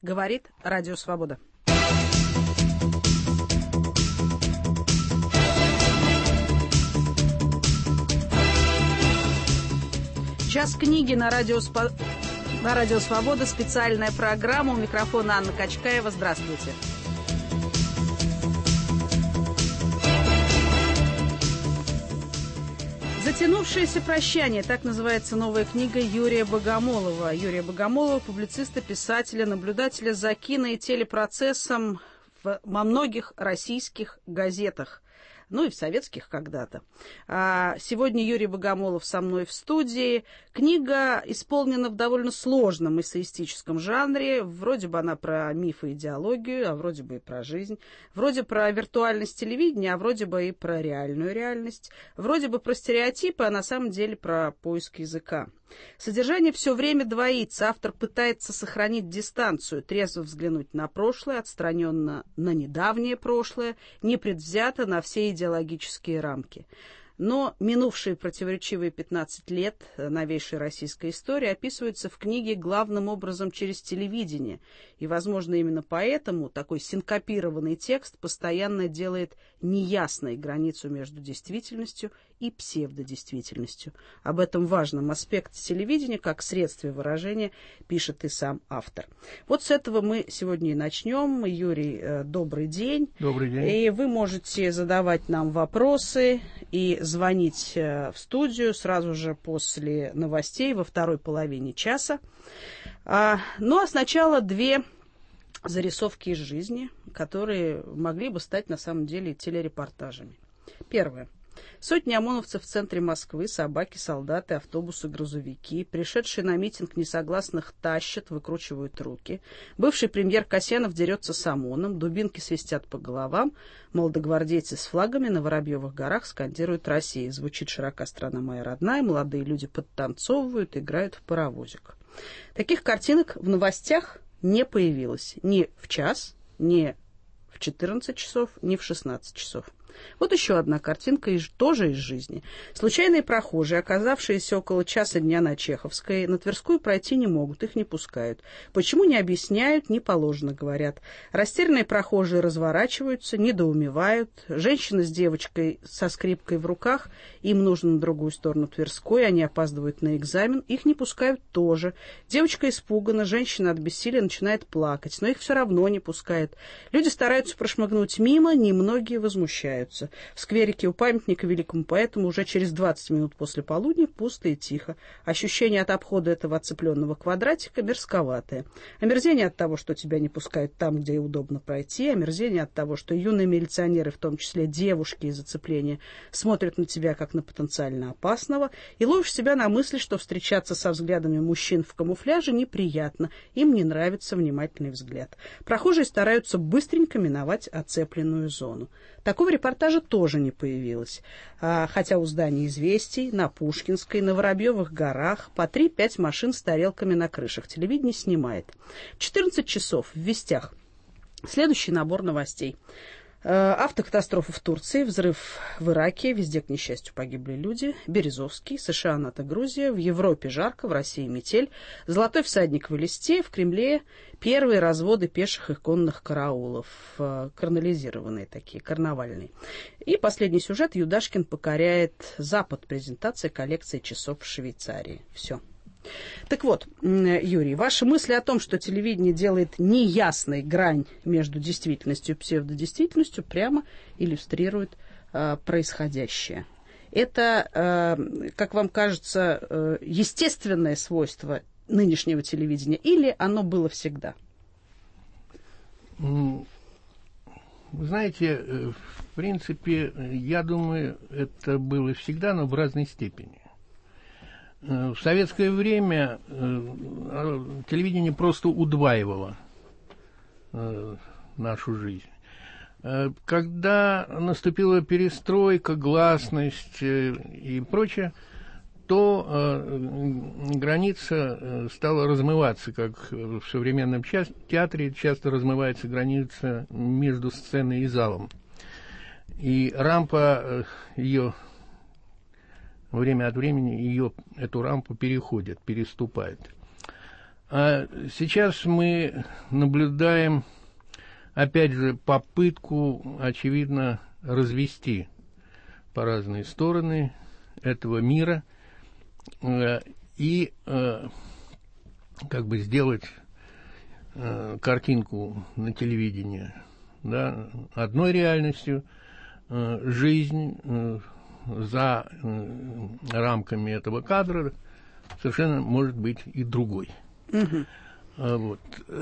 Говорит Радио Свобода. Час книги на Радио Свобода. Специальная программа. У микрофона Анна Качкаева. Здравствуйте. «Затянувшееся прощание» — так называется новая книга Юрия Богомолова. Юрия Богомолова, публициста, писателя, наблюдателя за кино и телепроцессом во многих российских газетах. Ну и в советских когда-то. Сегодня Юрий Богомолов со мной в студии. Книга исполнена в довольно сложном эссеистическом жанре. Вроде бы она про миф и идеологию, а вроде бы и про жизнь. Вроде про виртуальность телевидения, а вроде бы и про реальную реальность. Вроде бы про стереотипы, а на самом деле про поиск языка. Содержание все время двоится. Автор пытается сохранить дистанцию, трезво взглянуть на прошлое, отстраненно на недавнее прошлое, непредвзято на все идеологические рамки. Но минувшие противоречивые 15 лет новейшей российской истории описываются в книге главным образом через телевидение. И, возможно, именно поэтому такой синкопированный текст постоянно делает неясной границу между действительностью и псевдодействительностью. Об этом важном аспекте телевидения, как средстве выражения, пишет и сам автор. Вот с этого мы сегодня и начнем. Юрий, добрый день. Добрый день. И вы можете задавать нам вопросы и звонить в студию сразу же после новостей во второй половине часа. Ну а сначала две зарисовки из жизни, которые могли бы стать на самом деле телерепортажами. Первое. Сотни ОМОНовцев в центре Москвы, собаки, солдаты, автобусы, грузовики, пришедшие на митинг несогласных тащат, выкручивают руки. Бывший премьер Касьянов дерется с ОМОНом, дубинки свистят по головам, молодогвардейцы с флагами на Воробьевых горах скандируют «Россия». Звучит «Широка страна моя родная», молодые люди подтанцовывают, играют в паровозик. Таких картинок в новостях не появилось ни в час, ни в 14 часов, ни в 16 часов. Вот еще одна картинка, тоже из жизни. Случайные прохожие, оказавшиеся около часа дня на Чеховской, на Тверскую пройти не могут, их не пускают. Почему не объясняют, не положено, говорят. Растерянные прохожие разворачиваются, недоумевают. Женщина с девочкой со скрипкой в руках, им нужно на другую сторону Тверской, они опаздывают на экзамен, их не пускают тоже. Девочка испугана, женщина от бессилия начинает плакать, но их все равно не пускают. Люди стараются прошмыгнуть мимо, немногие возмущаются. В скверике у памятника великому поэту уже через 20 минут после полудня пусто и тихо. Ощущение от обхода этого оцепленного квадратика мерзковатое. Омерзение от того, что тебя не пускают там, где удобно пройти. Омерзение от того, что юные милиционеры, в том числе девушки из оцепления, смотрят на тебя как на потенциально опасного. И ловишь себя на мысли, что встречаться со взглядами мужчин в камуфляже неприятно. Им не нравится внимательный взгляд. Прохожие стараются быстренько миновать оцепленную зону. Такого репортажа тоже не появилось. Хотя у зданий «Известий», на Пушкинской, на Воробьевых горах по 3-5 машин с тарелками на крышах. Телевидение снимает. 14 часов в «Вестях». Следующий набор новостей. Автокатастрофа в Турции, взрыв в Ираке, везде, к несчастью, погибли люди. Березовский, США, НАТО, Грузия, в Европе жарко, в России метель. Золотой всадник в Элисте, в Кремле первые разводы пеших и конных караулов, карнализированные такие, карнавальные. И последний сюжет. Юдашкин покоряет Запад. Презентация коллекции часов в Швейцарии. Все. Так вот, Юрий, ваши мысли о том, что телевидение делает неясной грань между действительностью и псевдодействительностью, прямо иллюстрирует происходящее. Это, как вам кажется, естественное свойство нынешнего телевидения или оно было всегда? Вы знаете, в принципе, я думаю, это было всегда, но в разной степени. В советское время телевидение просто удваивало нашу жизнь. Когда наступила перестройка, гласность и прочее, то граница стала размываться, как в современном театре часто размывается граница между сценой и залом. И рампа ее... Время от времени эту рампу переходит, переступает. А сейчас мы наблюдаем, опять же, попытку, очевидно, развести по разные стороны этого мира и как бы сделать картинку на телевидении, да, одной реальностью, жизнь за рамками этого кадра совершенно может быть и другой. Вот.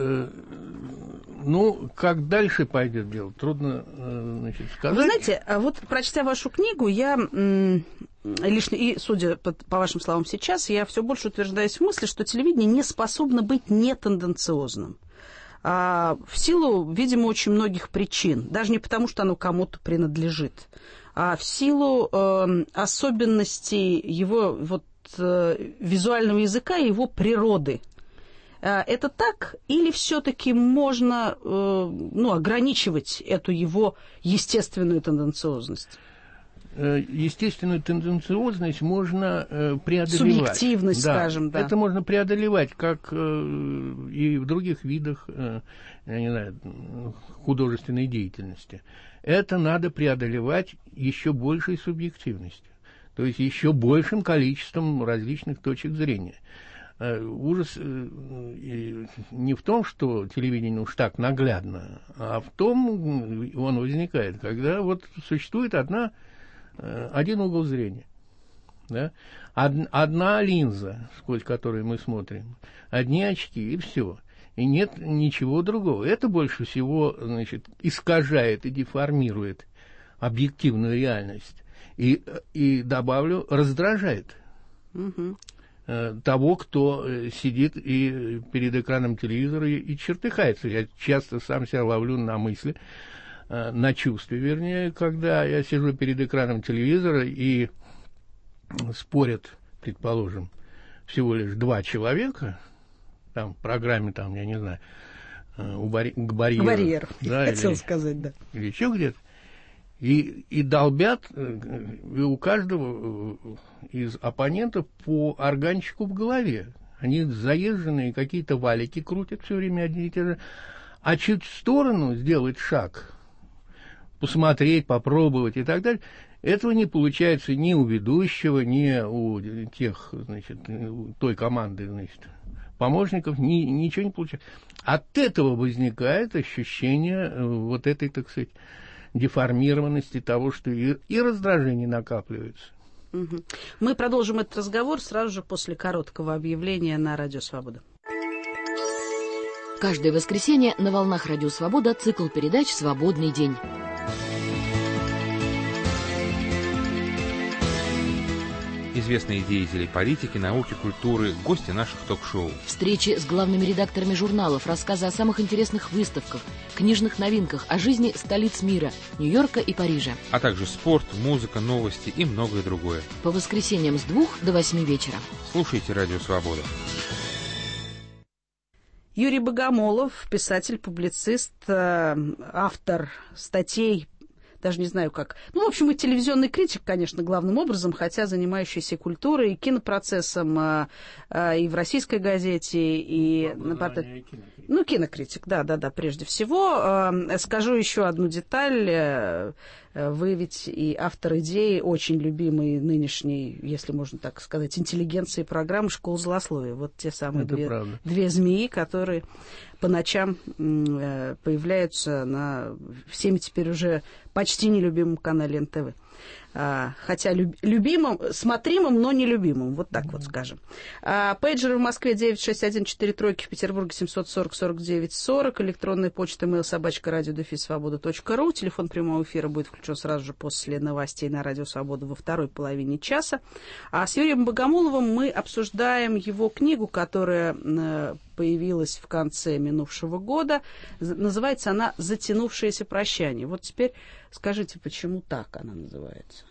Ну, как дальше пойдет дело, трудно, значит, сказать. Вы знаете, вот прочтя вашу книгу, я лично, и судя по вашим словам сейчас, я все больше утверждаюсь в мысли, что телевидение не способно быть нетенденциозным. В силу, видимо, очень многих причин. Даже не потому, что оно кому-то принадлежит, а в силу особенностей его вот, визуального языка и его природы. Это так? Или все-таки можно ограничивать эту его естественную тенденциозность? Естественную тенденциозность можно преодолевать. Субъективность, да, скажем, да. Это можно преодолевать, как и в других видах, я не знаю, художественной деятельности. Это надо преодолевать еще большей субъективностью, то есть еще большим количеством различных точек зрения. Ужас не в том, что телевидение уж так наглядно, а в том он возникает, когда вот существует один угол зрения, да? Одна линза, сквозь которую мы смотрим, одни очки, и все. И нет ничего другого. Это больше всего, значит, искажает и деформирует объективную реальность. И добавлю, раздражает того, кто сидит и перед экраном телевизора и чертыхается. Я часто сам себя ловлю на мысли, на чувстве, вернее, когда я сижу перед экраном телевизора и спорят, предположим, всего лишь 2 человека, там в программе, там, я не знаю, к барьеру. Да, хотел сказать, да. Или еще где-то. И долбят, и у каждого из оппонентов по органчику в голове. Они заезженные, какие-то валики крутят все время одни и те же. А чуть в сторону сделать шаг, посмотреть, попробовать и так далее, этого не получается ни у ведущего, ни у тех, значит, той команды, значит, помощников, ничего не получается. От этого возникает ощущение вот этой, так сказать, деформированности того, что и раздражение накапливается. Мы продолжим этот разговор сразу же после короткого объявления на Радио Свобода. Каждое воскресенье на волнах Радио Свобода цикл передач «Свободный день». Известные деятели политики, науки, культуры, гости наших ток-шоу. Встречи с главными редакторами журналов, рассказы о самых интересных выставках, книжных новинках, о жизни столиц мира, Нью-Йорка и Парижа. А также спорт, музыка, новости и многое другое. По воскресеньям с 2 до 8 вечера. Слушайте Радио Свобода. Юрий Богомолов, писатель, публицист, автор статей, даже не знаю как. Ну, в общем, и телевизионный критик, конечно, главным образом, хотя занимающийся культурой и кинопроцессом и в «Российской газете», и на портале... Ну, кинокритик, да, прежде всего. Скажу еще одну деталь. Вы ведь и автор идеи очень любимой нынешней, если можно так сказать, интеллигенции программы «Школа злословия». Вот те самые две змеи, которые по ночам появляются на всеми теперь уже почти нелюбимом канале НТВ. Хотя любимым, смотримым, но нелюбимым, вот так вот скажем. Пейджеры в Москве 96143, в Петербурге 740-49-40, электронная почта mail@radio-свобода.ру, телефон прямого эфира будет включен сразу же после новостей на Радио Свобода во второй половине часа. А с Юрием Богомоловым мы обсуждаем его книгу, которая появилась в конце минувшего года. Называется она «Затянувшееся прощание». Вот теперь скажите, почему так она называется?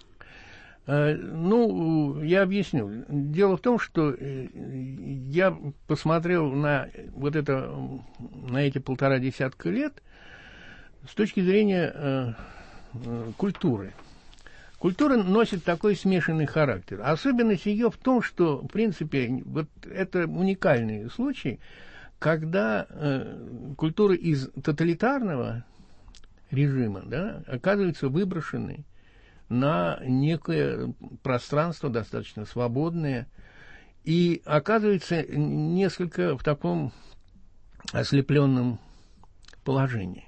Ну, я объясню. Дело в том, что я посмотрел на вот это, на эти 1,5 десятка лет с точки зрения культуры. Культура носит такой смешанный характер. Особенность ее в том, что, в принципе, вот это уникальный случай, когда культура из тоталитарного режима, да, оказывается выброшенной на некое пространство достаточно свободное и оказывается несколько в таком ослепленном положении.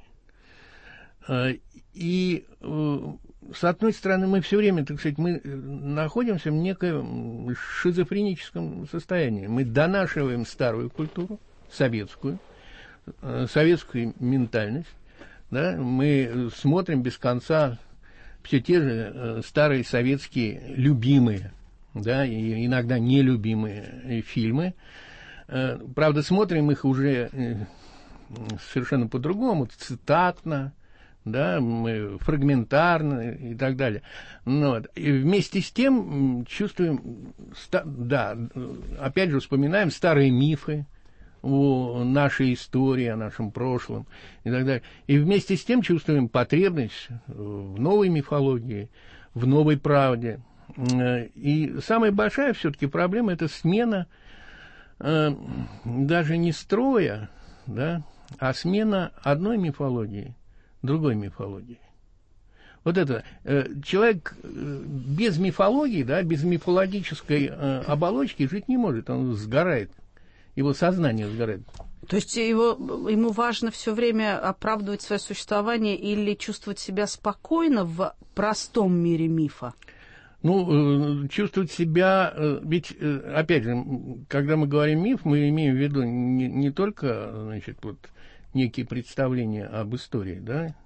И с одной стороны, мы все время, так сказать, мы находимся в неком шизофреническом состоянии. Мы донашиваем старую культуру, советскую ментальность, да? Мы смотрим без конца все те же старые советские любимые, да, и иногда нелюбимые фильмы. Правда, смотрим их уже совершенно по-другому, цитатно, да, мы фрагментарно и так далее. Вот. И вместе с тем чувствуем, да, опять же вспоминаем старые мифы о нашей истории, о нашем прошлом и так далее. И вместе с тем чувствуем потребность в новой мифологии, в новой правде. И самая большая все-таки проблема – это смена даже не строя, да, а смена одной мифологии другой мифологии. Вот это. Человек без мифологии, да, без мифологической оболочки жить не может. Он сгорает. Его сознание сгорает. То есть ему важно все время оправдывать свое существование или чувствовать себя спокойно в простом мире мифа? Ну, чувствовать себя... Ведь, опять же, когда мы говорим миф, мы имеем в виду не только, значит, вот, некие представления об истории, да,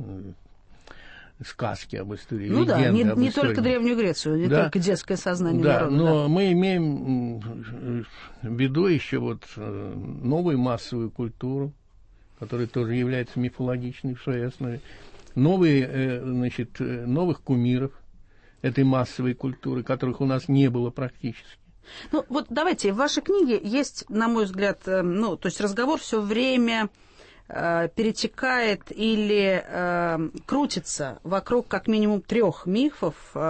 сказки об истории, ну легенды да, об не истории. Только Древнюю Грецию, не только детское сознание народа. Но да. мы имеем в виду еще вот новую массовую культуру, которая тоже является мифологичной в своей основе, новых кумиров этой массовой культуры, которых у нас не было практически. Ну вот давайте, в вашей книге есть, на мой взгляд, то есть разговор все время перетекает или крутится вокруг как минимум 3 мифов,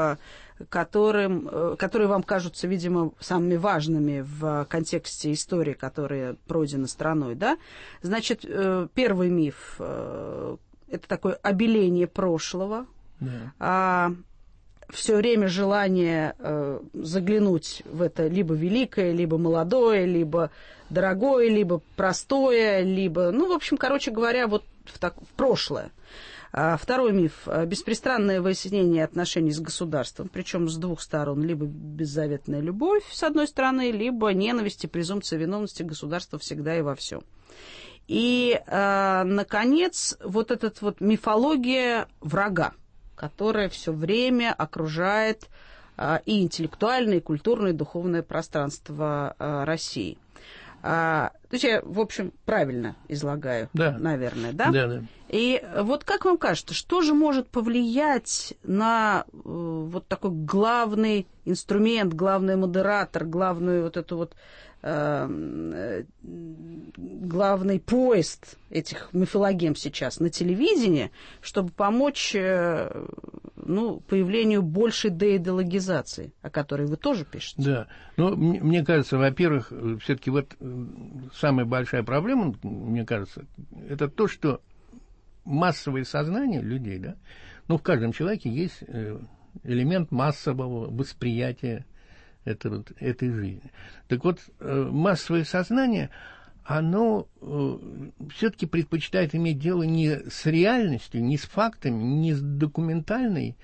которые вам кажутся, видимо, самыми важными в контексте истории, которые пройдены страной, да? Значит, первый миф – это такое обеление прошлого, Да. Все время желание заглянуть в это либо великое, либо молодое, либо дорогое, либо простое, либо, в общем, короче говоря, вот в прошлое. Второй миф – беспристрастное выяснение отношений с государством, причем с 2 сторон, либо беззаветная любовь, с одной стороны, либо ненависть и презумпция виновности государства всегда и во всем. И, наконец, вот эта вот мифология врага, которая все время окружает и интеллектуальное, и культурное, и духовное пространство России. То есть я, в общем, правильно излагаю, да. Наверное, да? Да. И вот как вам кажется, что же может повлиять на вот такой главный инструмент, главный модератор, главную вот эту вот главный поезд этих мифологем сейчас на телевидении, чтобы помочь появлению большей деидеологизации, о которой вы тоже пишете? Да. Мне кажется, во-первых, все-таки вот самая большая проблема, мне кажется, это то, что массовое сознание людей, да, в каждом человеке есть элемент массового восприятия этой жизни. Так вот, массовое сознание, оно все-таки предпочитает иметь дело не с реальностью, не с фактами, не с документальной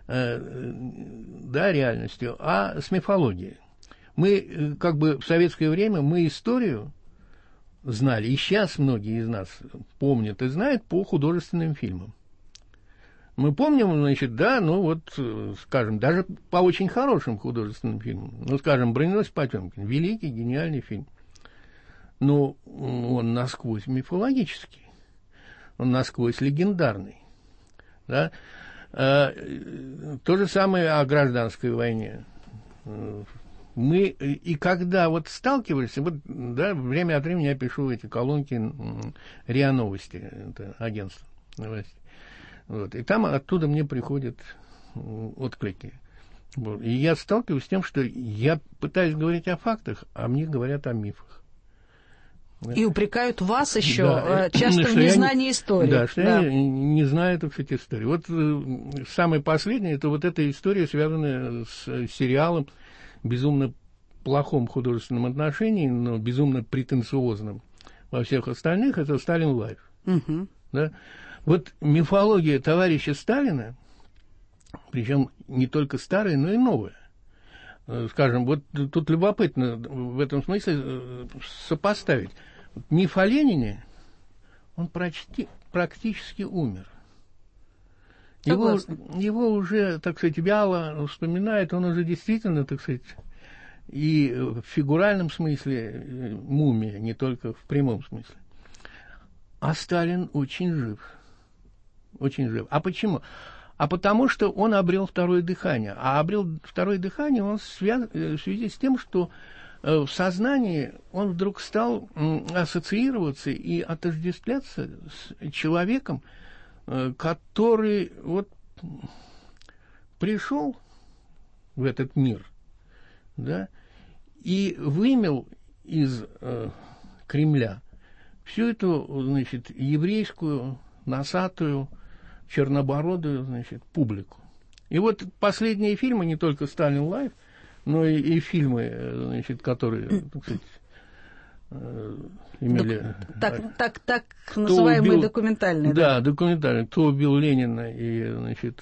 реальностью, а с мифологией. Мы, как бы в советское время, мы историю знали, и сейчас многие из нас помнят и знают по художественным фильмам. Мы помним, скажем, даже по очень хорошим художественным фильмам. Скажем, «Броненосец Потемкин» – великий, гениальный фильм. Но он насквозь мифологический, он насквозь легендарный. Да? То же самое о гражданской войне. Мы, и когда сталкиваешься, время от времени я пишу эти колонки РИА Новости, это агентство новостей. И там оттуда мне приходят отклики. И я сталкиваюсь с тем, что я пытаюсь говорить о фактах, а мне говорят о мифах. И упрекают вас еще да, часто в незнании истории. Да, что я не знаю, так сказать, истории. Вот самое последнее, это вот эта история, связанная с сериалом, безумно плохом художественном отношении, но безумно претенциозном во всех остальных, это «Сталин Лайф». Угу. Да? Вот мифология товарища Сталина, причем не только старая, но и новая. Скажем, вот тут любопытно в этом смысле сопоставить. Миф о Ленине, он практически умер. Его уже, так сказать, вяло вспоминает, он уже действительно, так сказать, и в фигуральном смысле мумия, не только в прямом смысле. А Сталин очень жив. Очень жив. А почему? А потому что он обрел второе дыхание. А обрел второе дыхание он в связи с тем, что в сознании он вдруг стал ассоциироваться и отождествляться с человеком, который вот пришел в этот мир, да, и вымел из Кремля всю эту, значит, еврейскую, носатую, чернобородую, значит, публику. И вот последние фильмы, не только «Сталин Лайф», но и фильмы, значит, которые, так сказать, имели... Так называемые документальные. Да, документальные. Кто убил Ленина и, значит,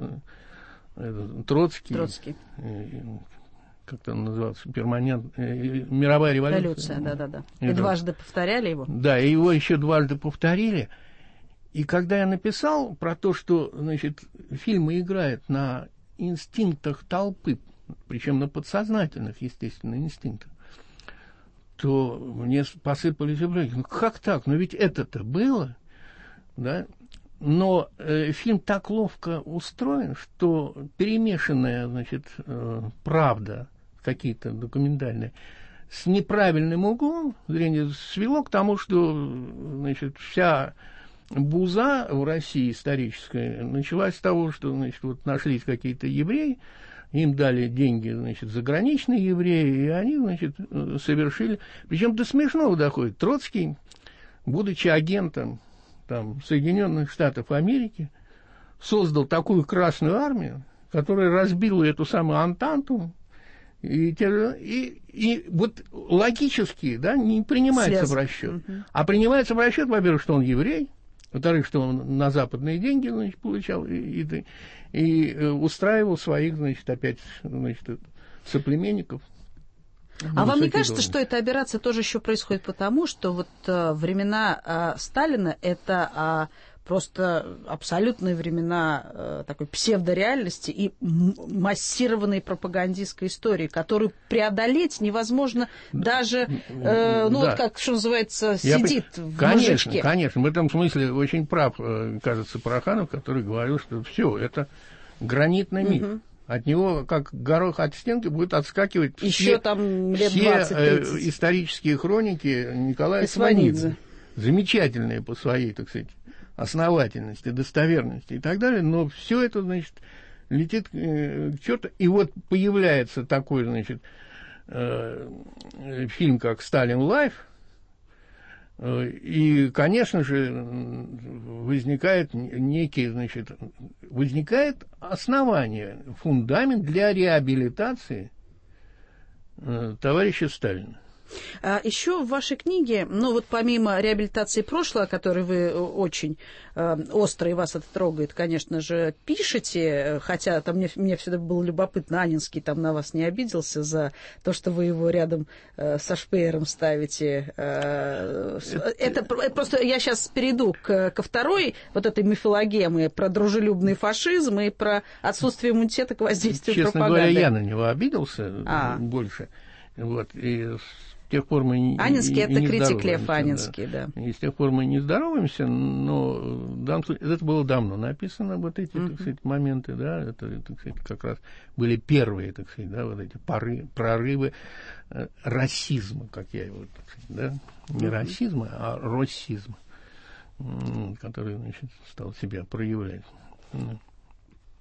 Троцкий. Как-то он назывался, мировая революция. Да. И дважды повторяли его? Да, и его еще дважды повторили. И когда я написал про то, что, значит, фильмы играют на инстинктах толпы, причем на подсознательных, естественно, инстинктах, то мне посыпались упреки. Ну, как так? Но ведь это-то было, да? Но фильм так ловко устроен, что перемешанная, значит, правда, какие-то документальные, с неправильным углом зрения свело к тому, что, значит, вся буза в России историческая началась с того, что, значит, вот нашлись какие-то евреи, им дали деньги, значит, заграничные евреи, и они, значит, совершили... Причем до смешного доходит. Троцкий, будучи агентом там, Соединенных Штатов Америки, создал такую Красную Армию, которая разбила эту самую Антанту, и вот логически, да, не принимается в расчет. А принимается в расчет, во-первых, что он еврей, во-вторых, что он на западные деньги, значит, получал и устраивал своих, значит, опять, значит, соплеменников. А вам не кажется, что эта операция тоже еще происходит потому, что вот времена Сталина это просто абсолютные времена такой псевдореальности и массированной пропагандистской истории, которую преодолеть невозможно даже, вот как, что называется, сидит в мозжечке. Конечно, в этом смысле очень прав, кажется, Пороханов, который говорил, что все, это гранитный миф. От него, как горох от стенки, будет отскакивать еще там лет 20-30. Исторические хроники Николая Сванидзе. Замечательные по своей, так сказать, основательности, достоверности и так далее, но все это, значит, летит к черту. И вот появляется такой, значит, фильм, как «Сталин Лайф», и, конечно же, возникает основание, фундамент для реабилитации товарища Сталина. Еще в вашей книге, ну вот помимо реабилитации прошлого, о которой вы очень остро и вас это трогает, конечно же, пишете, хотя там мне всегда было любопытно, Анинский там на вас не обиделся за то, что вы его рядом со Шпеером ставите. Это просто я сейчас перейду ко второй вот этой мифологемы про дружелюбный фашизм и про отсутствие иммунитета к воздействию пропаганды. Честно говоря, я на него обиделся больше. Вот, и с тех пор мы Анинский — это критик Лев Анинский, да. И с тех пор мы не здороваемся, но это было давно написано, вот эти, так сказать, моменты, да, это, так сказать, как раз были первые, так сказать, да, вот эти прорывы расизма, как я его, так сказать, да, не расизма, а россизма, который, значит, стал себя проявлять.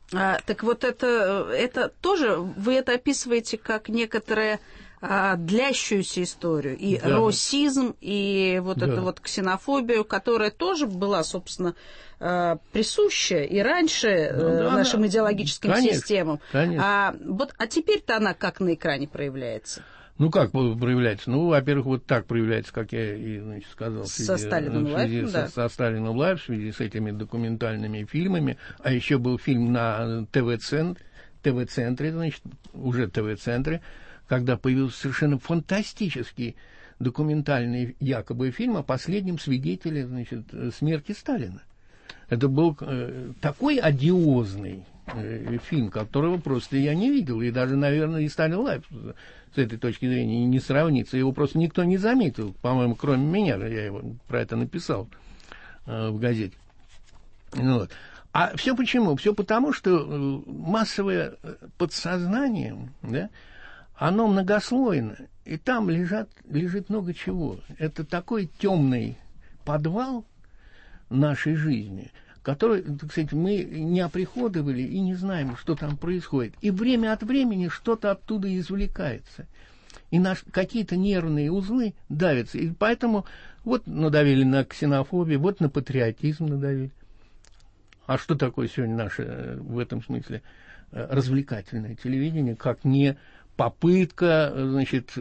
Так вот это тоже, вы это описываете как некоторое длящуюся историю, и да. Расизм, и вот да. эту вот ксенофобию, которая тоже была, собственно, присуща и раньше нашим идеологическим системам. Конечно. А теперь-то она как на экране проявляется? Ну, как проявляется? Ну, во-первых, вот так проявляется, как я и сказал, со Сталином Лайф, да. со Сталином Лайф, в связи с этими документальными фильмами. А еще был фильм на ТВ-центре, значит, уже ТВ-центре, когда появился совершенно фантастический документальный якобы фильм о последнем свидетеле, значит, смерти Сталина. Это был такой одиозный фильм, которого просто я не видел. И даже, наверное, и Сталин Лайф с этой точки зрения не сравнится. Его просто никто не заметил, по-моему, кроме меня. Я его про это написал в газете. Ну, вот. А все почему? Все потому, что массовое подсознание, да, оно многослойно, и там лежит много чего. Это такой темный подвал нашей жизни, который, так сказать, мы не оприходовали и не знаем, что там происходит. И время от времени что-то оттуда извлекается. И какие-то нервные узлы давятся. И поэтому вот надавили на ксенофобию, вот на патриотизм надавили. А что такое сегодня наше, в этом смысле, развлекательное телевидение, как не попытка, значит,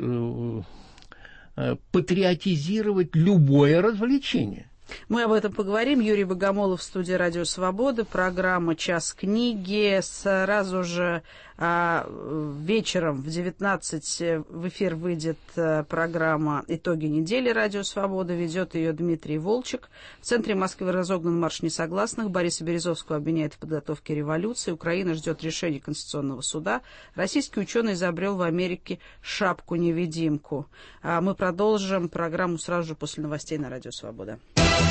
патриотизировать любое развлечение? Мы об этом поговорим. Юрий Богомолов в студии «Радио Свобода». Программа «Час книги». Сразу же вечером в 19 в эфир выйдет программа «Итоги недели. Радио Свобода». Ведет ее Дмитрий Волчек. В центре Москвы разогнан марш несогласных. Бориса Березовского обвиняют в подготовке революции. Украина ждет решения Конституционного суда. Российский ученый изобрел в Америке шапку-невидимку. Мы продолжим программу сразу же после новостей на «Радио Свобода».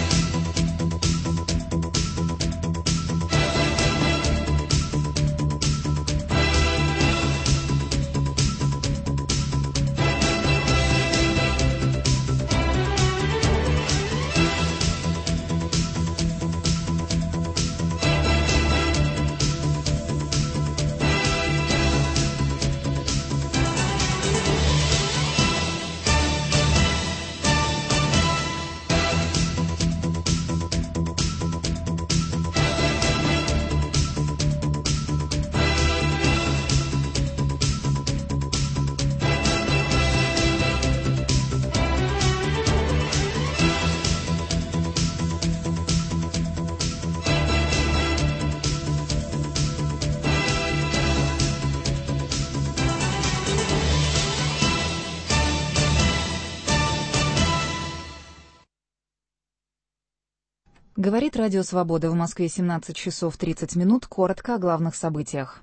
Говорит Радио Свобода. В Москве 17 часов 30 минут. Коротко о главных событиях.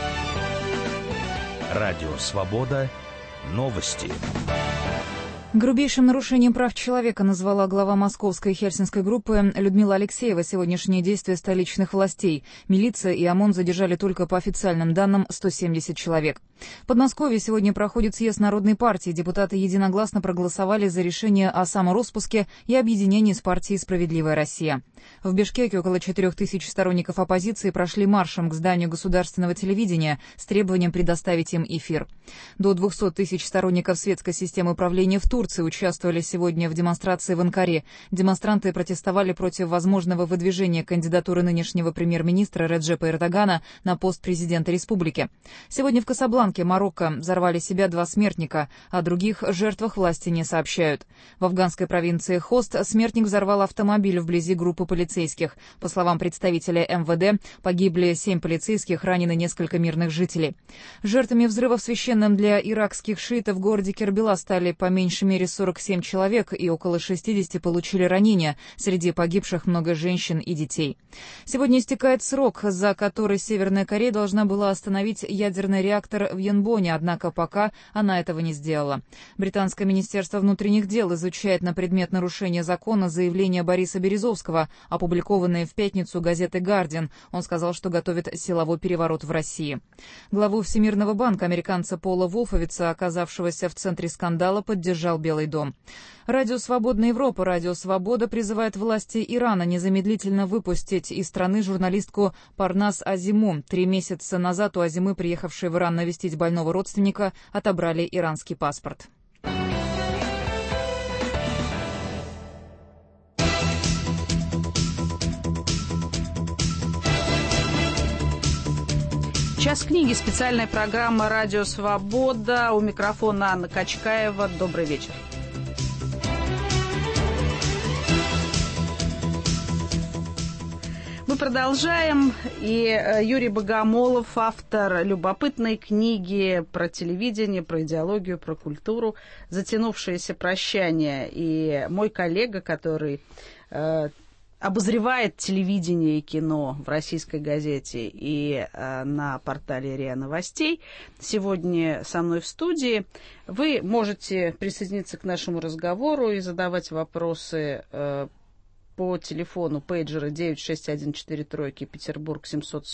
Радио Свобода. Новости. Грубейшим нарушением прав человека назвала глава московской хельсинской группы Людмила Алексеева сегодняшние действия столичных властей. Милиция и ОМОН задержали только по официальным данным 170 человек. В Подмосковье сегодня проходит съезд Народной партии. Депутаты единогласно проголосовали за решение о самороспуске и объединении с партией «Справедливая Россия». В Бишкеке около 4000 сторонников оппозиции прошли маршем к зданию государственного телевидения с требованием предоставить им эфир. До 200 тысяч сторонников светской системы управления в Турции участвовали сегодня в демонстрации в Анкаре. Демонстранты протестовали против возможного выдвижения кандидатуры нынешнего премьер-министра Реджепа Эрдогана на пост президента республики. Сегодня в Касабланке, Марокко, взорвали себя 2 смертника, о других жертвах власти не сообщают. В афганской провинции Хост смертник взорвал автомобиль вблизи группы полицейских. По словам представителя МВД, погибли 7 полицейских, ранены несколько мирных жителей. Жертвами взрыва в священном для иракских шиитов в городе Кербела стали по меньшей мере 47 человек, и около 60 получили ранения. Среди погибших много женщин и детей. Сегодня истекает срок, за который Северная Корея должна была остановить ядерный реактор в Янбоне, однако пока она этого не сделала. Британское министерство внутренних дел изучает на предмет нарушения закона заявление Бориса Березовского, опубликованное в пятницу газетой «Гардиан». Он сказал, что готовит силовой переворот в России. Главу Всемирного банка, американца Пола Волфовица, оказавшегося в центре скандала, поддержал Белый дом. Радио «Свободная Европа», Радио «Свобода» призывает власти Ирана незамедлительно выпустить из страны журналистку Парнас Азиму. 3 месяца назад у Азимы, приехавшей в Иран навестить больного родственника, отобрали иранский паспорт. «Час книги», специальная программа «Радио Свобода». У микрофона Анна Качкаева. Добрый вечер. Мы продолжаем. И Юрий Богомолов, автор любопытной книги про телевидение, про идеологию, про культуру «Затянувшееся прощание». И мой коллега, который обозревает телевидение и кино в «Российской газете» и на портале РИА Новостей, сегодня со мной в студии. Вы можете присоединиться к нашему разговору и задавать вопросы по телефону пейджера 96143, Петербург,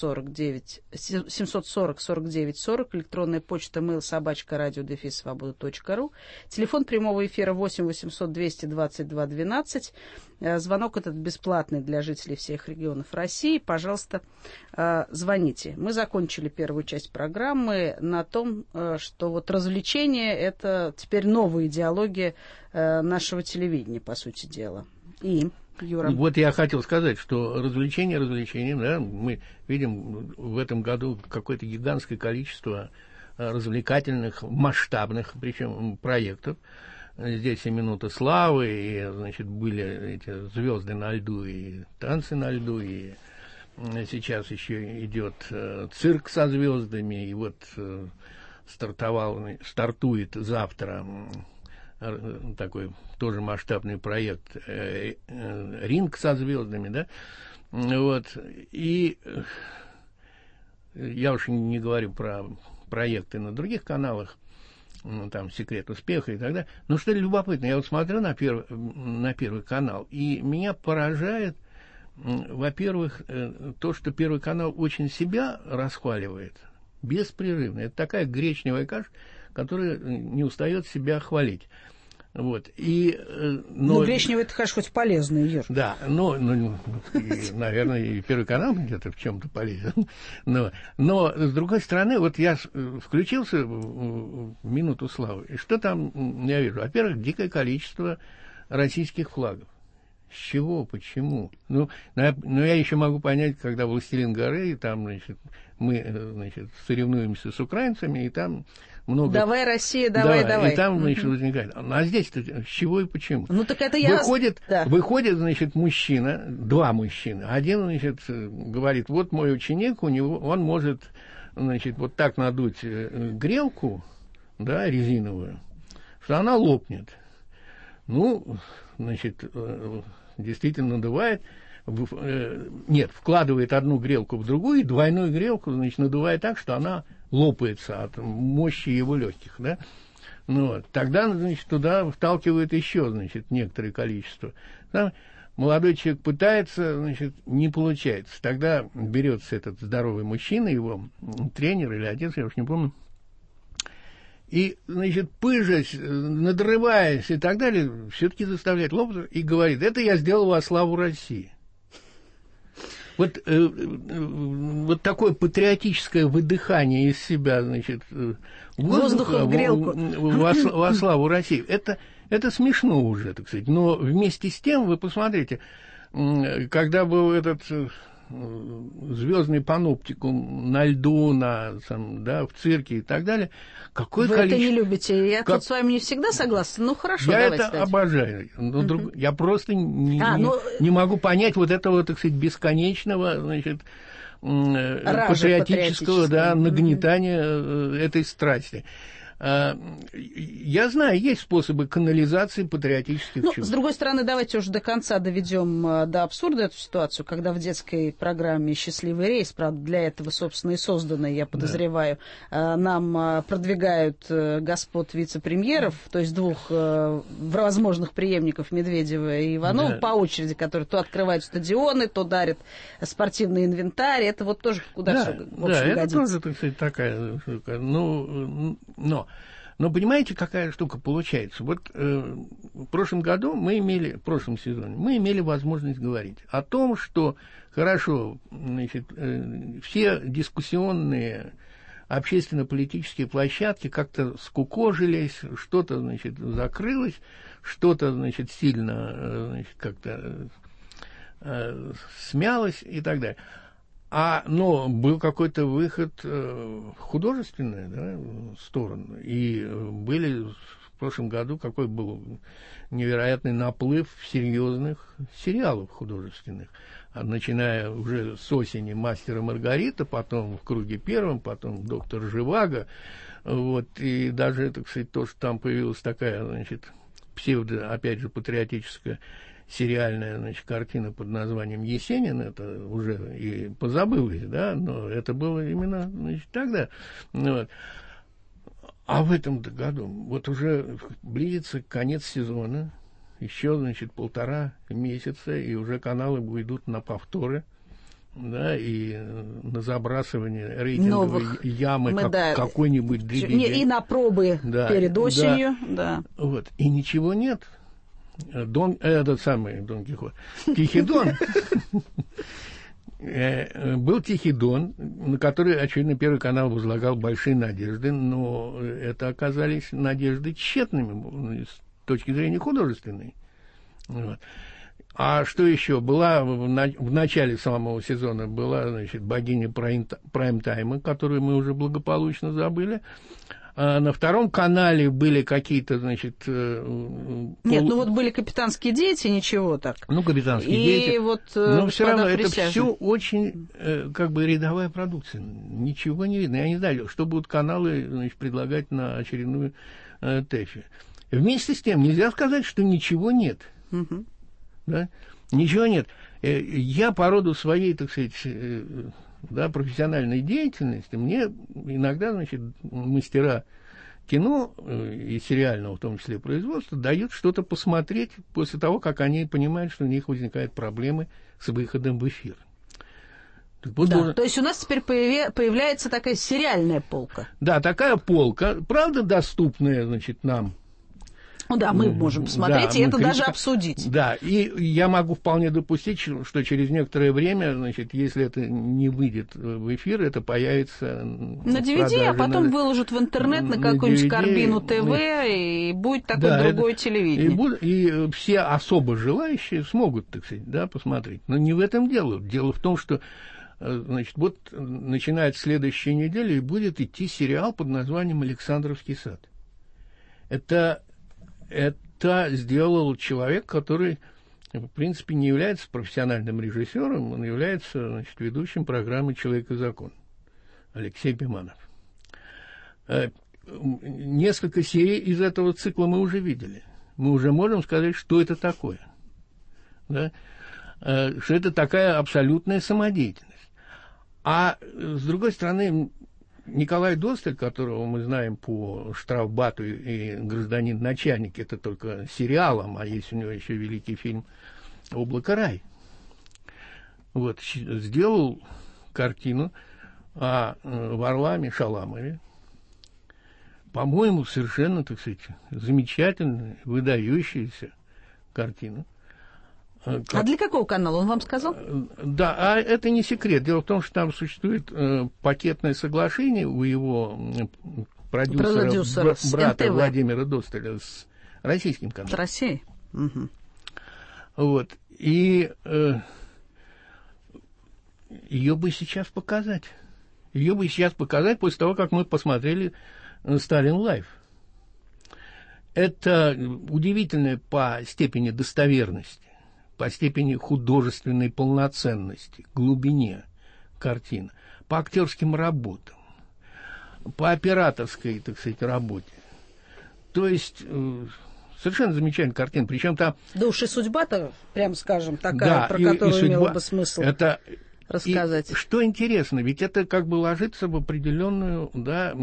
740-49-40, электронная почта mail@radio-svoboda.ru, телефон прямого эфира 8 800 222 12. Звонок этот бесплатный для жителей всех регионов России. Пожалуйста, звоните. Мы закончили первую часть программы на том, что вот развлечение – это теперь новая идеология нашего телевидения, по сути дела. И Юра. Вот я хотел сказать, что развлечения, да, мы видим в этом году какое-то гигантское количество развлекательных, масштабных, причем проектов. Здесь и «Минута славы», и, значит, были эти «Звезды на льду» и «Танцы на льду», и сейчас еще идет «Цирк со звездами», и вот стартует завтра такой тоже масштабный проект «Ринг со звездами», да, вот, и я уж не говорю про проекты на других каналах, там «Секрет успеха» и так далее, но что любопытно, я вот смотрю на Первый канал, и меня поражает, во-первых, то, что Первый канал очень себя расхваливает беспрерывно. Это такая гречневая каша, которая не устает себя хвалить. Вот. Но гречневый это, конечно, хоть полезный, Юр. Да, наверное, и Первый канал где-то в чем-то полезен. Но, с другой стороны, вот я включился в «Минуту славы», и что там я вижу? Во-первых, дикое количество российских флагов. С чего, почему? Я еще могу понять, когда «Властелин горы», и там, значит, мы, соревнуемся с украинцами, и там много... Давай, Россия, давай. И там, значит, возникает. А здесь-то с чего и почему? Ну, так это я... Выходит, значит, мужчина, 2 мужчины. Один, значит, говорит, вот мой ученик, он может, значит, вот так надуть грелку, да, резиновую, что она лопнет. Ну, значит, действительно надувает. Вкладывает одну грелку в другую, и двойную грелку, значит, надувает так, что она лопается от мощи его легких, да. Тогда, значит, туда вталкивают еще, значит, некоторое количество. Там молодой человек пытается, значит, не получается. Тогда берется этот здоровый мужчина, его тренер или отец, я уж не помню, и, значит, пыжась, надрываясь и так далее, все-таки заставляет лопаться и говорит, это я сделал во славу России. Вот такое патриотическое выдыхание из себя, значит, воздуха в грелку во славу России. Это смешно уже, так сказать. Но вместе с тем, вы посмотрите, когда был этот звездный паноптикум на льду, в цирке и так далее, какое вы количество... это не любите. Я тут с вами не всегда согласна. Ну, хорошо, я давайте. Я это обожаю. Я просто не могу понять вот этого, так сказать, бесконечного, значит, патриотического, нагнетания этой страсти. Я знаю, есть способы канализации патриотических чувств. С другой стороны, давайте уже до конца доведем до абсурда эту ситуацию, когда в детской программе «Счастливый рейс», правда, для этого, собственно, и созданной, я подозреваю, нам продвигают господ вице-премьеров, то есть 2 возможных преемников Медведева и Иванова по очереди, которые то открывают стадионы, то дарят спортивный инвентарь. Это вот тоже куда все, в общем, это годится. тоже, так сказать, такая штука. Но Но понимаете, какая штука получается? Вот в прошлом сезоне мы имели возможность говорить о том, что хорошо, значит, все дискуссионные общественно-политические площадки как-то скукожились, что-то, значит, закрылось, что-то, значит, сильно, значит, как-то смялось и так далее. Но был какой-то выход в художественную, да, сторону. И были в прошлом году, какой был невероятный наплыв серьезных сериалов художественных. Начиная уже с осени «Мастер и Маргарита», потом «В круге первом», потом «Доктор Живаго». Вот, и даже, так сказать, то, что там появилась такая, значит, опять же, патриотическая сериальная, значит, картина под названием «Есенин», это уже и позабылось, да, но это было именно, значит, тогда. Вот. А в этом году вот уже близится конец сезона, еще, значит, 1,5 месяца, и уже каналы идут на повторы, да, и на забрасывание рейтинговой ямы какой-нибудь дребедень. И на пробы перед осенью, да. Вот, и ничего нет. Этот самый Дон Кихот. Тихий Дон. Был Тихий Дон, на который, очевидно, Первый канал возлагал большие надежды, но это оказались надежды тщетными с точки зрения художественной. Вот. А что еще? Была в начале самого сезона была, значит, богиня прайм-тайма, которую мы уже благополучно забыли. А на Втором канале были какие-то, значит... Нет, вот были «Капитанские дети», ничего так. «Капитанские дети». Вот, но все равно это все очень, как бы, рядовая продукция. Ничего не видно. Я не знаю, что будут каналы, значит, предлагать на очередную ТЭФе. Вместе с тем, нельзя сказать, что ничего нет. Угу. Да? Ничего нет. Я по роду своей, так сказать... да, профессиональной деятельности, мне иногда, значит, мастера кино и сериального, в том числе, производства, дают что-то посмотреть после того, как они понимают, что у них возникают проблемы с выходом в эфир. То есть у нас теперь появляется такая сериальная полка. Да, такая полка, правда, доступная, значит, нам. Да, мы можем посмотреть, и это даже обсудить. Да, и я могу вполне допустить, что через некоторое время, значит, если это не выйдет в эфир, это появится на DVD, а потом выложат в интернет на какую-нибудь Карбину ТВ, и будет такое другое телевидение. И все особо желающие смогут, так сказать, да, посмотреть. Но не в этом дело. Дело в том, что, значит, вот начинает следующая неделя, и будет идти сериал под названием «Александровский сад». Это сделал человек, который, в принципе, не является профессиональным режиссером, он является, значит, ведущим программы «Человек и закон», Алексей Пиманов. Несколько серий из этого цикла мы уже видели. Мы уже можем сказать, что это такое. Да? Что это такая абсолютная самодеятельность. А с другой стороны, Николай Досталь, которого мы знаем по «Штрафбату» и «Гражданин-начальник», это только сериалом, а есть у него еще великий фильм «Облако рай». Вот, сделал картину о Варламе Шаламове. По-моему, совершенно, так сказать, замечательная, выдающаяся картина. А для какого канала, он вам сказал? Да, а это не секрет. Дело в том, что там существует пакетное соглашение у его продюсера брата НТВ. Владимира Досталя с российским каналом. С Россией? Угу. Вот. И ее бы сейчас показать. Ее бы сейчас показать после того, как мы посмотрели «Сталин Лайв». Это удивительная по степени достоверности, по степени художественной полноценности, глубине картины, по актерским работам, по операторской, так сказать, работе. То есть совершенно замечательная картина. Причем там... Да уж и судьба-то, прям скажем, такая, да, про которую имело бы смысл рассказать. И, что интересно, ведь это как бы ложится в определенную, да,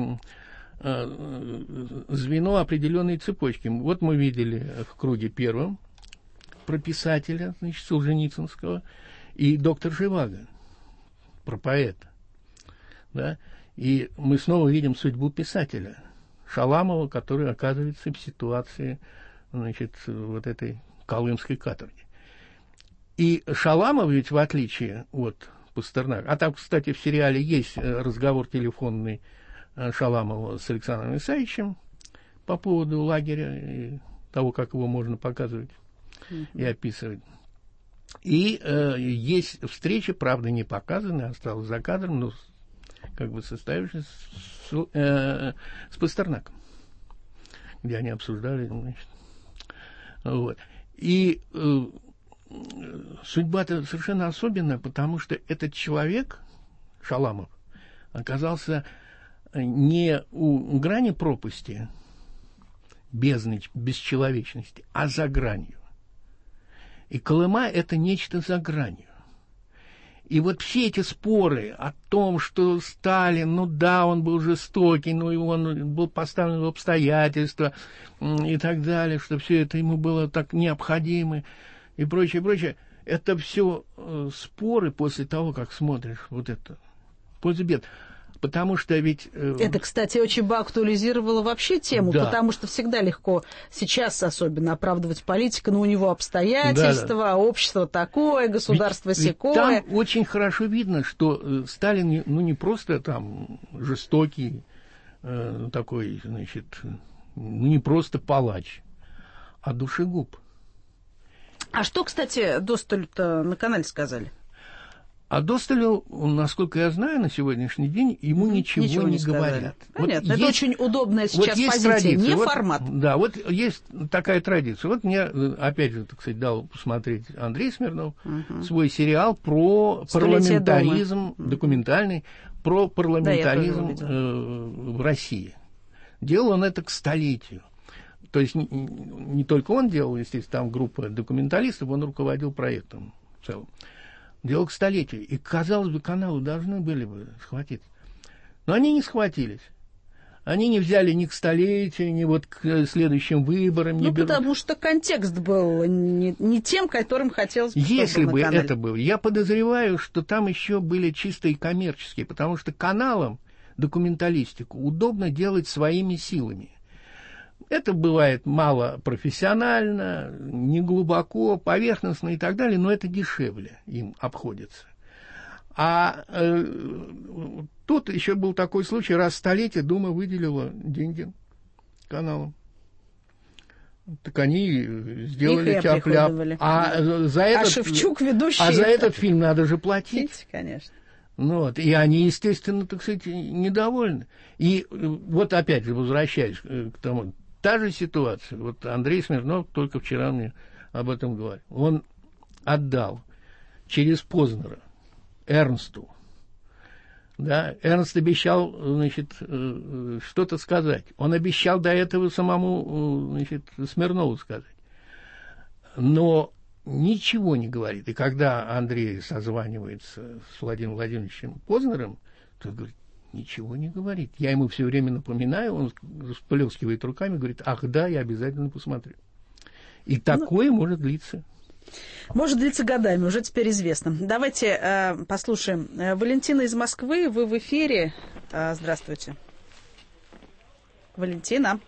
звено определенной цепочки. Вот мы видели в «Круге первом» про писателя, значит, Солженицынского, и «Доктор Живаго» про поэта. Да? И мы снова видим судьбу писателя Шаламова, который оказывается в ситуации, значит, вот этой колымской каторги. И Шаламов ведь, в отличие от Пастернака, а там, кстати, в сериале есть разговор телефонный Шаламова с Александром Исаевичем по поводу лагеря и того, как его можно показывать и описывать. И есть встреча, правда, не показанная, осталась за кадром, но как бы состоявшаяся с Пастернаком, где они обсуждали, значит, вот. И судьба-то совершенно особенная, потому что этот человек, Шаламов, оказался не у грани пропасти, бездны, бесчеловечности, а за гранью. И Колыма — это нечто за гранью. И вот все эти споры о том, что Сталин, ну да, он был жестокий, но и он был поставлен в обстоятельства и так далее, что все это ему было так необходимо и прочее, прочее. Это все споры после того, как смотришь вот это. Польза бед. Потому что ведь... Это, кстати, очень бы актуализировало вообще тему, да. Потому что всегда легко сейчас особенно оправдывать политика, но у него обстоятельства, да. Общество такое, государство сякое. Там очень хорошо видно, что Сталин, ну, не просто там жестокий такой, значит, не просто палач, а душегуб. А что, кстати, Досталю-то на канале сказали? А Досталю, насколько я знаю, на сегодняшний день ему ничего не говорят. Понятно, вот это очень удобная сейчас вот позиция, не вот, формат. Да, вот есть такая традиция. Вот мне, опять же, так сказать, дал посмотреть Андрей Смирнов свой сериал про парламентаризм, документальный, про парламентаризм в России. Делал он это к столетию. То есть не только он делал, естественно, там группа документалистов, он руководил проектом в целом. Дело к столетию. И, казалось бы, каналы должны были бы схватиться. Но они не схватились. Они не взяли ни к столетию, ни вот к следующим выборам. Ну, потому что контекст был не тем, которым хотелось бы. Если бы это было. Я подозреваю, что там еще были чисто и коммерческие, потому что каналам документалистику удобно делать своими силами. Это бывает мало профессионально, не глубоко, поверхностно и так далее, но это дешевле им обходится. А тут еще был такой случай, раз в столетие Дума выделила деньги каналам. Так они сделали тяп-ляп. А Шевчук ведущий. А за этот фильм надо же платить. Конечно. Ну, вот, и они, естественно, так сказать, недовольны. И вот опять же, возвращаясь к тому, та же ситуация. Вот Андрей Смирнов только вчера мне об этом говорил. Он отдал через Познера Эрнсту. Да, Эрнст обещал, значит, что-то сказать. Он обещал до этого самому, значит, Смирнову сказать. Но ничего не говорит. И когда Андрей созванивается с Владимиром Владимировичем Познером, то говорит, ничего не говорит. Я ему все время напоминаю, он всплескивает руками, говорит, ах да, я обязательно посмотрю. И такое может длиться. Может длиться годами, уже теперь известно. Давайте послушаем. Валентина из Москвы, вы в эфире. Здравствуйте. Валентина,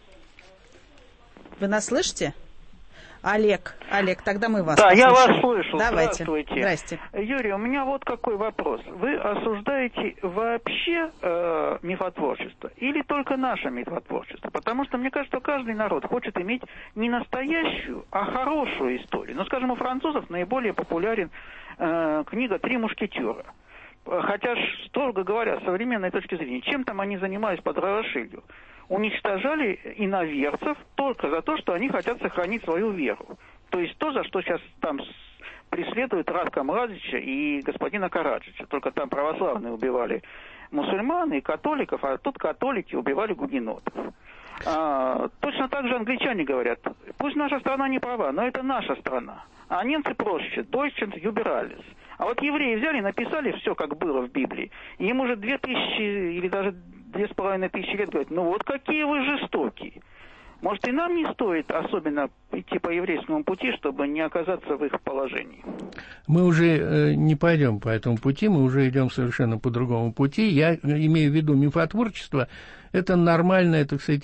вы нас слышите? Олег, тогда мы вас послушаем. Я вас слышу. Давайте. Здравствуйте. Здрасте. Юрий, у меня вот какой вопрос. Вы осуждаете вообще мифотворчество или только наше мифотворчество? Потому что мне кажется, что каждый народ хочет иметь не настоящую, а хорошую историю. Ну, скажем, у французов наиболее популярен книга «Три мушкетера». Хотя, строго говоря, с современной точки зрения, чем там они занимались под Рошелью? Уничтожали иноверцев только за то, что они хотят сохранить свою веру. То есть то, за что сейчас там преследуют Радка Младича и господина Караджича. Только там православные убивали мусульман и католиков, а тут католики убивали гугенотов. Точно так же англичане говорят, пусть наша страна не права, но это наша страна. А немцы проще, Deutschland über alles. А вот евреи взяли, написали все, как было в Библии. И им уже 2000 или даже 2500 лет говорят, ну вот какие вы жестокие. Может, и нам не стоит особенно идти по еврейскому пути, чтобы не оказаться в их положении? Мы уже не пойдем по этому пути, мы уже идем совершенно по другому пути. Я имею в виду мифотворчество. Это нормальная, так сказать,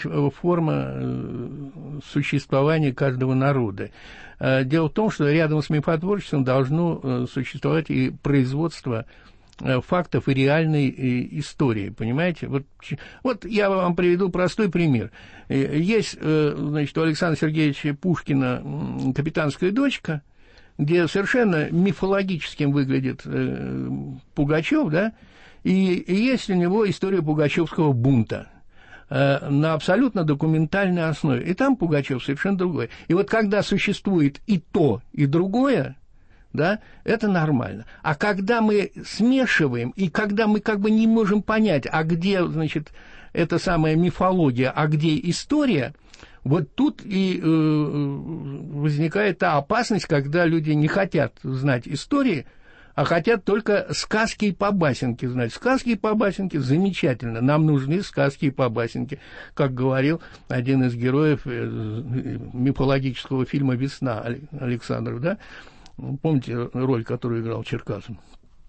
форма существования каждого народа. Дело в том, что рядом с мифотворчеством должно существовать и производство фактов и реальной истории, понимаете? Вот я вам приведу простой пример. Есть, значит, у Александра Сергеевича Пушкина «Капитанская дочка», где совершенно мифологическим выглядит Пугачев, да, и есть у него история пугачевского бунта на абсолютно документальной основе. И там Пугачев совершенно другой. И вот когда существует и то, и другое, да, это нормально. А когда мы смешиваем, и когда мы как бы не можем понять, а где, значит, эта самая мифология, а где история, вот тут и возникает та опасность, когда люди не хотят знать истории, а хотят только сказки и побасенки знать. Сказки и побасенки замечательно. Нам нужны сказки и побасенки, как говорил один из героев мифологического фильма «Весна» Александров, да? Помните роль, которую играл Черкасов?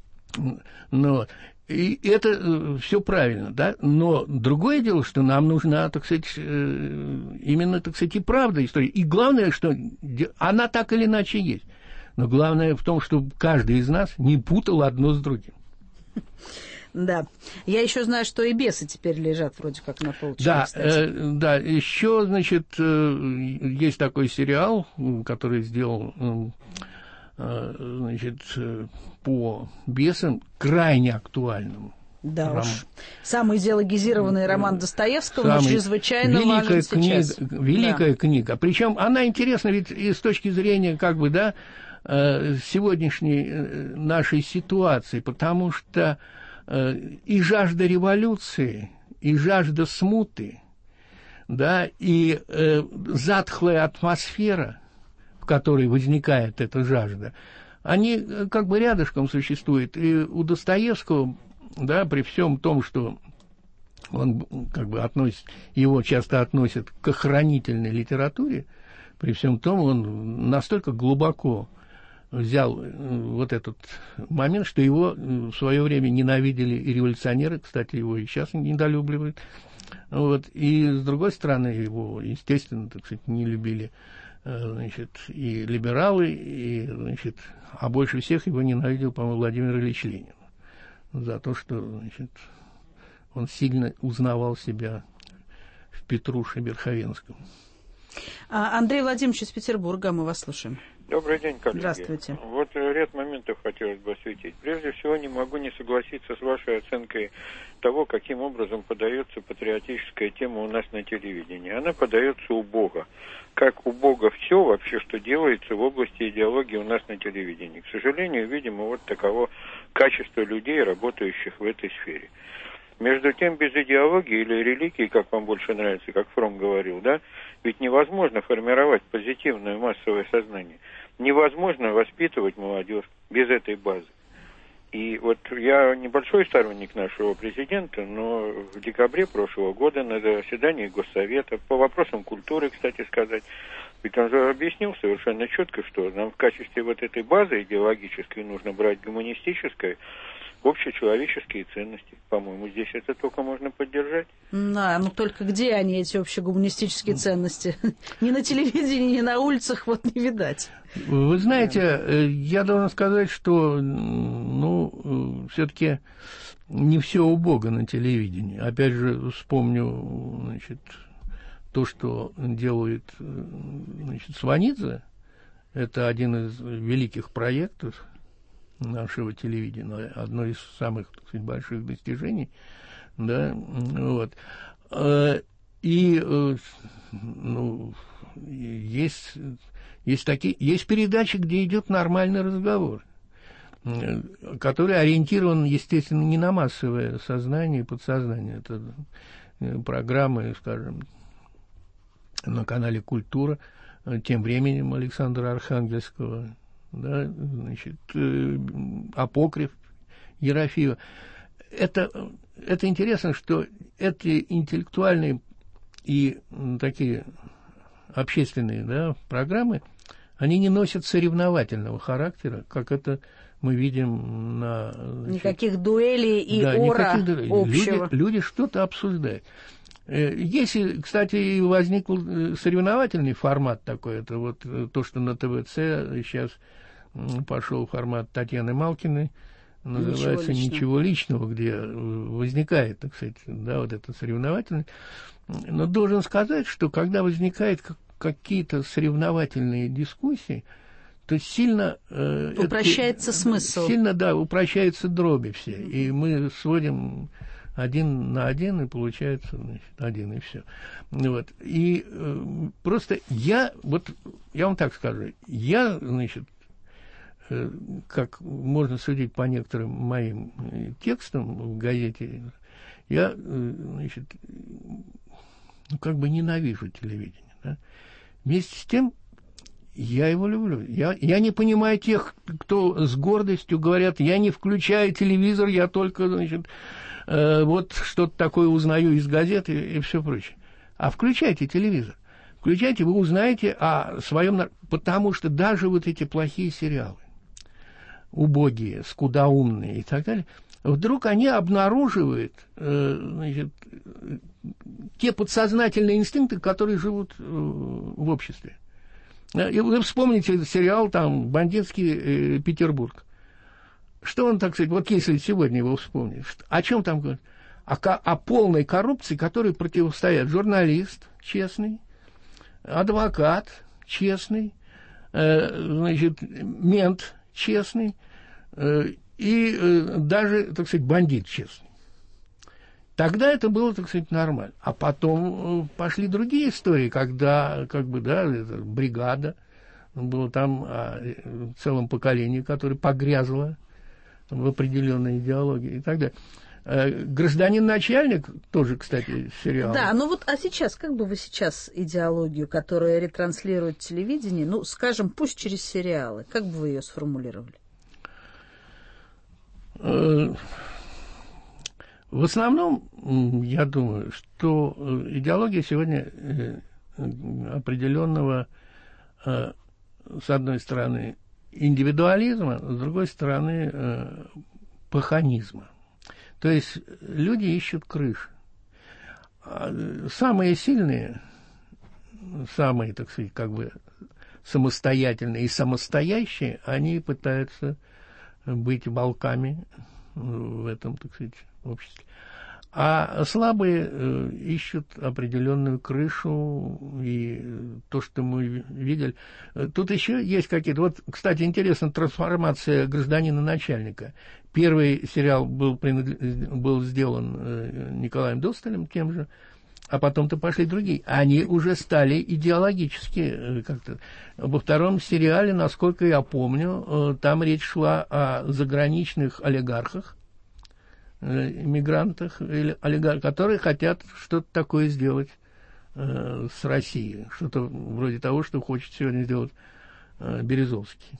Но, и это все правильно, да? Но другое дело, что нам нужна, так сказать, именно, так сказать, и правда истории. И главное, что она так или иначе есть. Но главное в том, чтобы каждый из нас не путал одно с другим. Да. Я еще знаю, что и бесы теперь лежат вроде как на полочке. Да, еще, значит, есть такой сериал, который сделал, значит, по бесам, крайне актуальным. Да уж. Самый идеологизированный роман Достоевского, но чрезвычайно важен сейчас. Великая книга. Причем она интересна ведь и с точки зрения, как бы, да, сегодняшней нашей ситуации, потому что и жажда революции, и жажда смуты, да, и затхлая атмосфера, в которой возникает эта жажда, они как бы рядышком существуют. И у Достоевского, да, при всем том, что он как бы его часто относят к охранительной литературе, при всем том он настолько глубоко взял вот этот момент, что его в свое время ненавидели и революционеры, кстати, его и сейчас недолюбливают. Вот. И, с другой стороны, его, естественно, так сказать, не любили, значит, и либералы, и, значит, а больше всех его ненавидел, по-моему, Владимир Ильич Ленин за то, что, значит, он сильно узнавал себя в Петруше Верховенском. Андрей Владимирович из Петербурга, мы вас слушаем. Добрый день, коллеги. Здравствуйте. Вот ряд моментов хотелось бы осветить. Прежде всего, не могу не согласиться с вашей оценкой того, каким образом подается патриотическая тема у нас на телевидении. Она подается убого. Как убого все вообще, что делается в области идеологии у нас на телевидении. К сожалению, видимо, вот таково качество людей, работающих в этой сфере. Между тем, без идеологии или религии, как вам больше нравится, как Фром говорил, да, ведь невозможно формировать позитивное массовое сознание. Невозможно воспитывать молодежь без этой базы. И вот я небольшой сторонник нашего президента, но в декабре прошлого года на заседании Госсовета по вопросам культуры, кстати сказать, ведь он же объяснил совершенно четко, что нам в качестве вот этой базы идеологической нужно брать гуманистическое, общечеловеческие ценности. По-моему, здесь это только можно поддержать. Да, но только где они, эти общегуманистические ценности? Ни на телевидении, ни на улицах вот не видать. Вы знаете, я должен сказать, что, ну, все-таки не все у Бога на телевидении. Опять же, вспомню, значит, то, что делает, значит, Сванидзе. Это один из великих проектов нашего телевидения, одно из самых, так сказать, больших достижений, да, вот. И, ну, есть передачи, где идет нормальный разговор, который ориентирован, естественно, не на массовое сознание и подсознание. Это программы, скажем, на канале «Культура», тем временем Александра Архангельского, да, значит, Апокриф Ерофеева. Это интересно, что эти интеллектуальные и такие общественные, да, программы, они не носят соревновательного характера, как это мы видим на... Значит, никаких дуэлей и ора общего. Люди что-то обсуждают. Если, кстати, возник соревновательный формат такой, это вот то, что на ТВЦ сейчас пошел формат Татьяны Малкиной, называется «Ничего личного», где возникает, так сказать, да, вот это соревновательное. Но должен сказать, что когда возникают какие-то соревновательные дискуссии, то сильно... упрощается смысл. Сильно, да, упрощаются дроби все. И мы сводим 1 на 1, и получается, значит, 1, и все. Вот. И просто я вам так скажу, значит, как можно судить по некоторым моим текстам в газете, я, значит, как бы ненавижу телевидение. Да? Вместе с тем, я его люблю. Я не понимаю тех, кто с гордостью говорят, я не включаю телевизор, я только, значит, вот что-то такое узнаю из газеты и все прочее. А включайте телевизор. Включайте, вы узнаете о своем... Потому что даже вот эти плохие сериалы, убогие, скудоумные и так далее, вдруг они обнаруживают, значит, те подсознательные инстинкты, которые живут в обществе. И вы вспомните сериал там «Бандитский Петербург». Что он, так сказать, вот если сегодня его вспомнить, о чем там говорит? О полной коррупции, которой противостоят журналист честный, адвокат честный, значит, мент честный и даже, так сказать, бандит честный. Тогда это было, так сказать, нормально. А потом пошли другие истории, когда, как бы, да, бригада, было там о целом поколении, которое погрязло в определенной идеологии и так далее. «Гражданин-начальник» тоже, кстати, сериал. Да, ну вот, а сейчас, как бы вы сейчас идеологию, которая ретранслирует телевидение, ну, скажем, пусть через сериалы, как бы вы ее сформулировали? В основном, я думаю, что идеология сегодня определенного, с одной стороны, индивидуализма, с другой стороны, паханизма. То есть люди ищут крыши. Самые сильные, самые, так сказать, как бы самостоятельные и самостоящие, они пытаются быть волками в этом, так сказать, обществе. А слабые ищут определенную крышу, и то, что мы видели. Тут еще есть какие-то... Вот, кстати, интересная трансформация гражданина-начальника. Первый сериал был сделан Николаем Досталем тем же, а потом-то пошли другие. Они уже стали идеологически как-то. Во втором сериале, насколько я помню, там речь шла о заграничных олигархах, иммигрантах, олигархах, которые хотят что-то такое сделать с Россией. Что-то вроде того, что хочет сегодня сделать Березовский.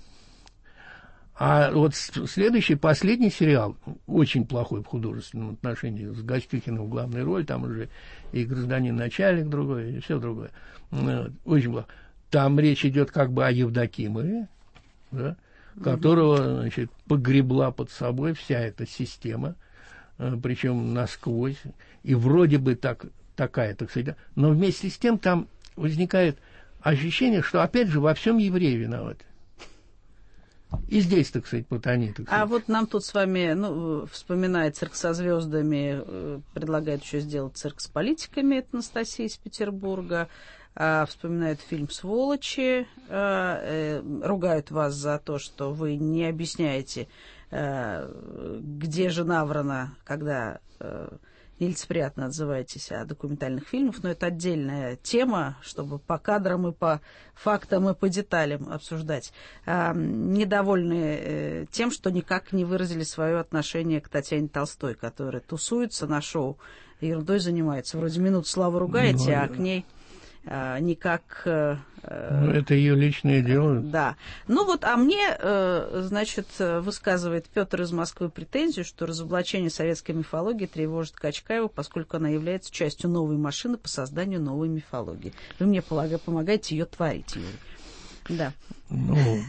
А вот следующий, последний сериал, очень плохой в художественном отношении, с Гостюхиным в главной роли, там уже и гражданин-начальник другой, и все другое. Очень плохо. Там речь идет как бы о Евдокимове, да, которого, значит, погребла под собой вся эта система, причем насквозь, и вроде бы такая, так сказать, но вместе с тем там возникает ощущение, что опять же во всем евреи виноваты. И здесь, так сказать, вот они, так сказать. А вот нам тут с вами, вспоминает «Цирк со звездами», предлагает еще сделать «Цирк с политиками», это Анастасия из Петербурга, вспоминают фильм «Сволочи», ругают вас за то, что вы не объясняете, где же Наврона, когда нелицеприятно отзываетесь о документальных фильмах, но это отдельная тема, чтобы по кадрам и по фактам и по деталям обсуждать. Недовольны тем, что никак не выразили свое отношение к Татьяне Толстой, которая тусуется на шоу и ерундой занимается. Вроде минут славы ругаете, а к ней никак... это ее личное дело. Да. Ну вот, а мне, значит, высказывает Петр из Москвы претензию, что разоблачение советской мифологии тревожит Качкаеву, поскольку она является частью новой машины по созданию новой мифологии. Вы мне помогаете ее творить, Юрий. Да. Ну...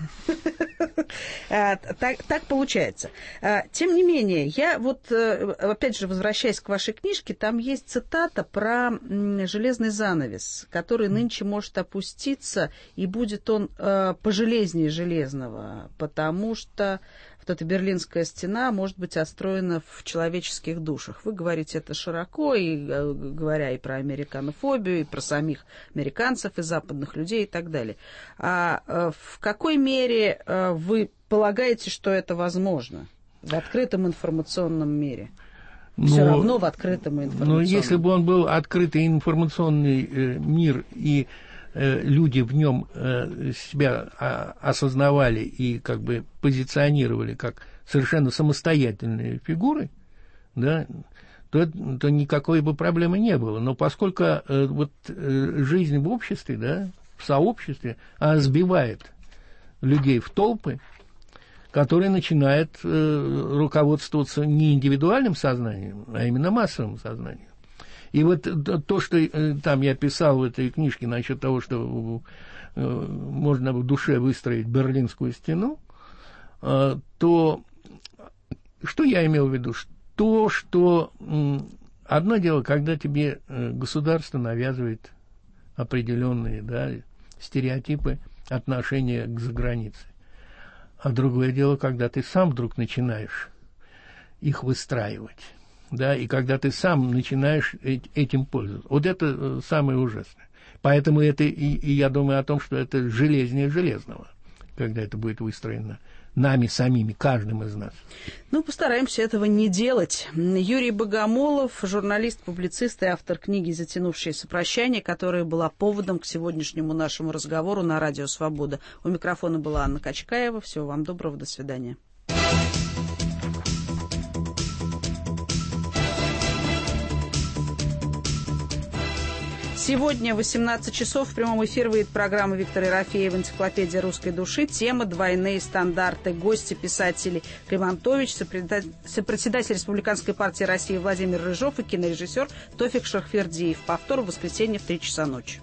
Так получается. Тем не менее, я вот, опять же, возвращаясь к вашей книжке, там есть цитата про железный занавес, который нынче может опуститься, и будет он пожелезнее железного, потому что вот эта Берлинская стена может быть отстроена в человеческих душах. Вы говорите это широко, и говоря и про американофобию, и про самих американцев, и западных людей, и так далее. А в какой мере вы полагаете, что это возможно в открытом информационном мире? Все равно в открытом информационном. Но если бы он был открытый информационный мир, и люди в нем себя осознавали и как бы позиционировали как совершенно самостоятельные фигуры, да, то никакой бы проблемы не было. Но поскольку вот жизнь в обществе, да, в сообществе, она сбивает людей в толпы, которые начинают руководствоваться не индивидуальным сознанием, а именно массовым сознанием. И вот то, что там я писал в этой книжке насчет того, что можно в душе выстроить Берлинскую стену, то что я имел в виду? То, что одно дело, когда тебе государство навязывает определенные, да, стереотипы отношения к загранице. А другое дело, когда ты сам вдруг начинаешь их выстраивать. Да, и когда ты сам начинаешь этим пользоваться. Вот это самое ужасное. Поэтому это, и я думаю о том, что это железнее железного, когда это будет выстроено нами самими, каждым из нас. Ну, постараемся этого не делать. Юрий Богомолов, журналист, публицист и автор книги «Затянувшееся прощание», которая была поводом к сегодняшнему нашему разговору на Радио Свобода. У микрофона была Анна Качкаева. Всего вам доброго, до свидания. Сегодня в 18 часов в прямом эфире выйдет программа Виктора Ерофеева «Энциклопедия русской души». Тема «Двойные стандарты». Гости писатели Кремонтович, сопредседатель Республиканской партии России Владимир Рыжов и кинорежиссер Тофик Шахвердиев. Повтор в воскресенье в 3 часа ночи.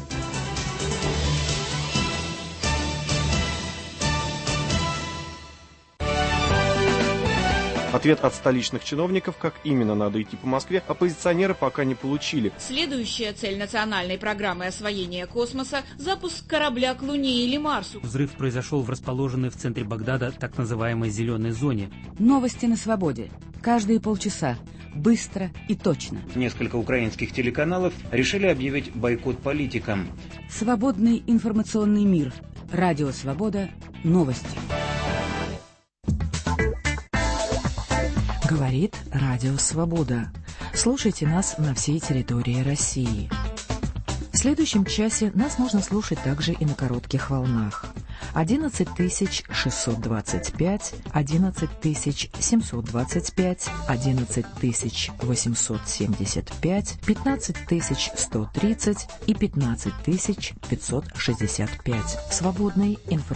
Ответ от столичных чиновников, как именно надо идти по Москве, оппозиционеры пока не получили. Следующая цель национальной программы освоения космоса – запуск корабля к Луне или Марсу. Взрыв произошел в расположенной в центре Багдада так называемой «зеленой зоне». Новости на свободе. Каждые полчаса. Быстро и точно. Несколько украинских телеканалов решили объявить бойкот политикам. Свободный информационный мир. Радио Свобода. Новости. Говорит Радио Свобода. Слушайте нас на всей территории России. В следующем часе нас можно слушать также и на коротких волнах. 11625, 11725, 11875, 15130 и 15565. Свободный информационный